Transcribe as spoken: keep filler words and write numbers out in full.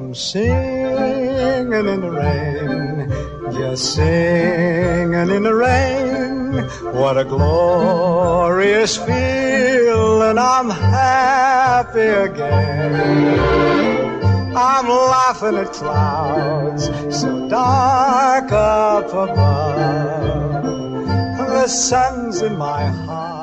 I'm singing in the rain, just singing in the rain. What a glorious feeling, I'm happy again. I'm laughing at clouds so dark up above. The sun's in my heart